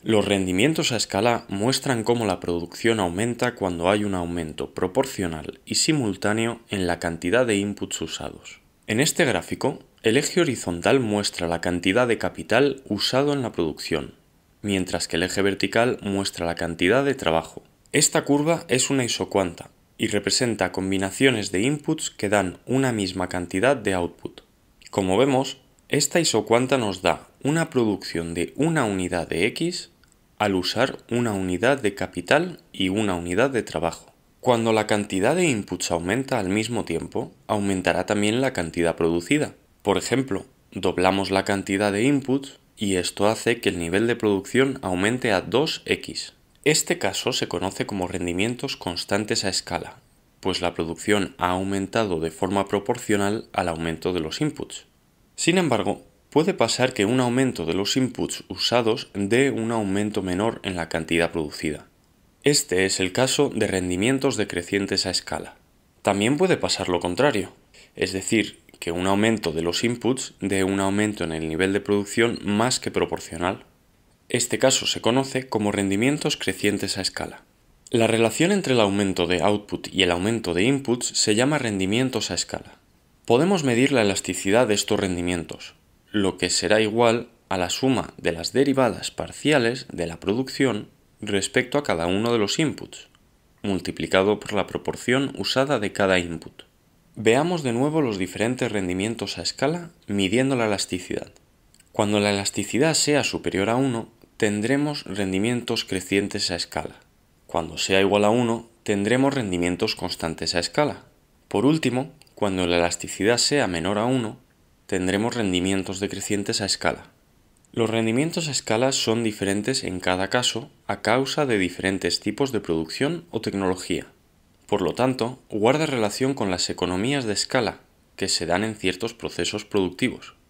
Los rendimientos a escala muestran cómo la producción aumenta cuando hay un aumento proporcional y simultáneo en la cantidad de inputs usados. En este gráfico, el eje horizontal muestra la cantidad de capital usado en la producción, mientras que el eje vertical muestra la cantidad de trabajo. Esta curva es una isocuanta y representa combinaciones de inputs que dan una misma cantidad de output. Como vemos, esta isocuanta nos da una producción de una unidad de X al usar una unidad de capital y una unidad de trabajo. Cuando la cantidad de inputs aumenta al mismo tiempo, aumentará también la cantidad producida. Por ejemplo, doblamos la cantidad de inputs y esto hace que el nivel de producción aumente a 2x. Este caso se conoce como rendimientos constantes a escala, pues la producción ha aumentado de forma proporcional al aumento de los inputs. Sin embargo, puede pasar que un aumento de los inputs usados dé un aumento menor en la cantidad producida. Este es el caso de rendimientos decrecientes a escala. También puede pasar lo contrario, es decir, que un aumento de los inputs dé un aumento en el nivel de producción más que proporcional. Este caso se conoce como rendimientos crecientes a escala. La relación entre el aumento de output y el aumento de inputs se llama rendimientos a escala. Podemos medir la elasticidad de estos rendimientos, lo que será igual a la suma de las derivadas parciales de la producción respecto a cada uno de los inputs, multiplicado por la proporción usada de cada input. Veamos de nuevo los diferentes rendimientos a escala midiendo la elasticidad. Cuando la elasticidad sea superior a 1, tendremos rendimientos crecientes a escala. Cuando sea igual a 1, tendremos rendimientos constantes a escala. Por último, cuando la elasticidad sea menor a 1, tendremos rendimientos decrecientes a escala. Los rendimientos a escala son diferentes en cada caso a causa de diferentes tipos de producción o tecnología. Por lo tanto, guarda relación con las economías de escala que se dan en ciertos procesos productivos.